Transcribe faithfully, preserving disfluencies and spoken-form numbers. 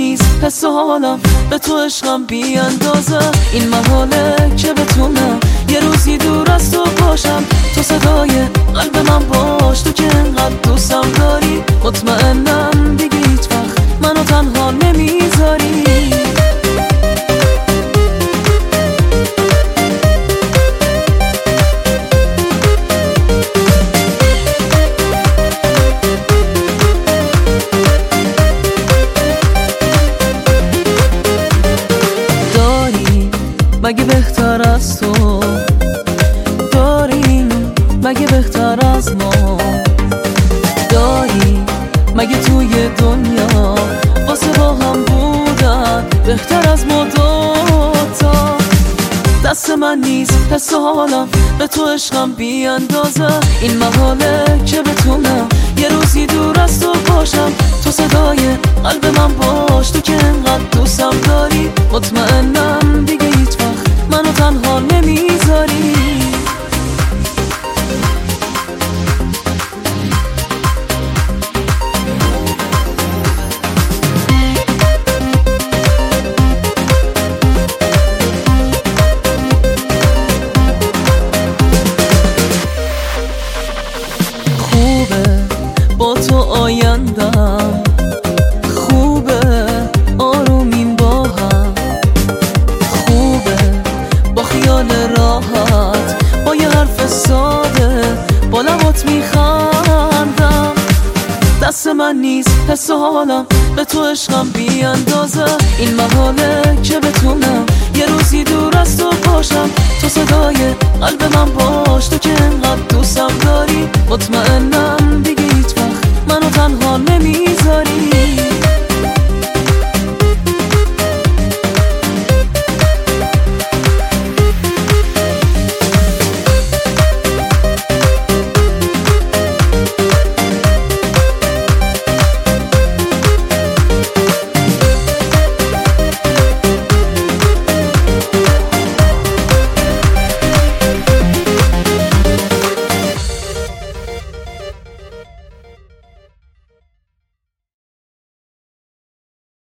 نیست حس و حالم به تو عشقم بی اندازه. این محاله که بتونم یه روزی دور از تو باشم، تو صدای قلب من باش، تو که انقدر دوستم داری. مطمئنم دیگه هیچ وقت منو تنها نمیذاری. مگه بهتر از تو داریم؟ مگه بهتر از ما داری؟ مگه توی دنیا واسه با هم بودن بهتر از ما دوتا؟ دست من نیست حس و حالم به تو عشقم بی اندازه. این محاله که بتونم یه روزی دور از تو باشم، تو صدای قلب من باش، تو که انقدر دوستم داری. مطمئنم دیگه هیچ وقت منو تنها نمیذاری. خوبه با تو آیندم، خوبه آرومیم با هم، خوبه با خیال راحت، با یه حرف ساده با لبات میخندم. دست من نیست حس و حالم به تو عشقم بی اندازه. این محاله که بتونم یه روزی دور از تو باشم، تو صدای قلب من باش، تو که انقدر دوستم داری. مطمئنم